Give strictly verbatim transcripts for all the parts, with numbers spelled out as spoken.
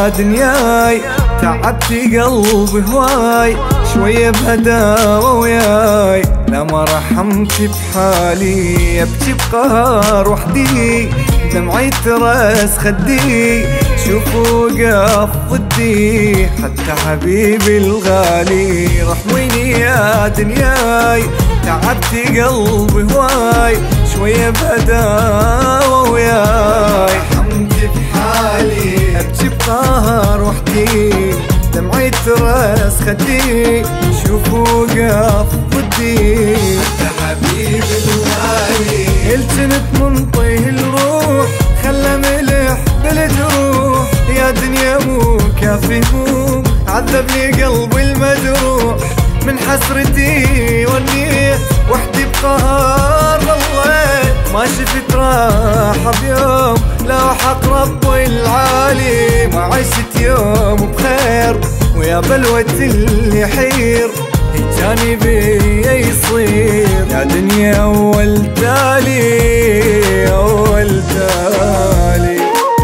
يا دنياي تعبتي قلبي هواي، شوية بهداوة وياي لا ما رحمتي بحالي، ابكي بقهر وحدي دمعي ترس خدي، شوفوا وقف ضدي حتى حبيبي الغالي. رحميني يا دنياي تعبتي قلبي هواي، شوية بهداوة وياي رحمتي بحالي، ابكي بقهر وحدي دمعي ترس خدي، شوفوا وقف ضدي حتى حبيبي الغالي. الجنت منطيه الروح خلى ملح بالجروح، يا دنيا مو كافي هموم عذبني قلبي المجروح، من حسرتي ونيت وحدي بقهر ضليت، ما شفت راحة بيوم لا حق ربي العالي، ما عشت يوم بخير ويا بلوة اللي يحير كان بي يصير، يا دنيا أول تالي أول تالي.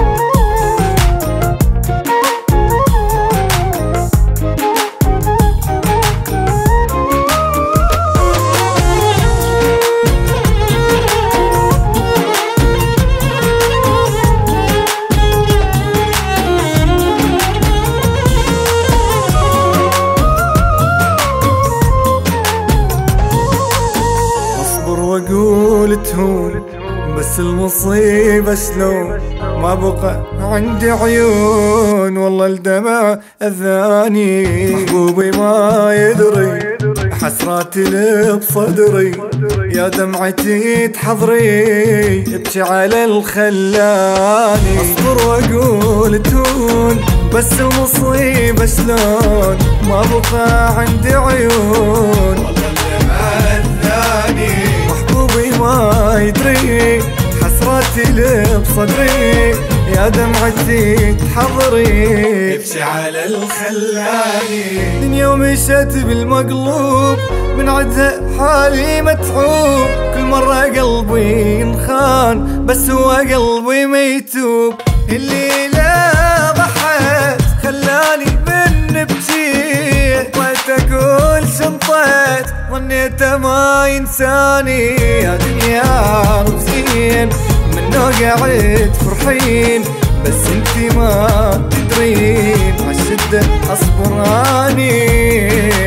واقول تهون بس المصيبة شلون ما بقى عندي عيون، والله الدمع اذاني محبوبي ما يدري حسراتي اللي بصدري، يا دمعتي تحضري ابكي على الخلاني. اصبر واقول تهون بس المصيبة شلون ما بقى عندي عيون، والله الدمع اذاني محبوبي ما يدري حسراتي اللي بصدري، يا دمعتي تحضري ابكي على الخلاني. دنيا ومشت بالمقلوب من عدها حالي متعوب، كل مرة قلبي ينخان بس هو قلبي ما يتوب، اللي لا ضحيت خلاني من بجيت وتقول شنطيت ظنيته ما ينساني، يا دنيا رمزين منه قاعد فرحين بس انتي ما تدرين عالشدة اصبراني.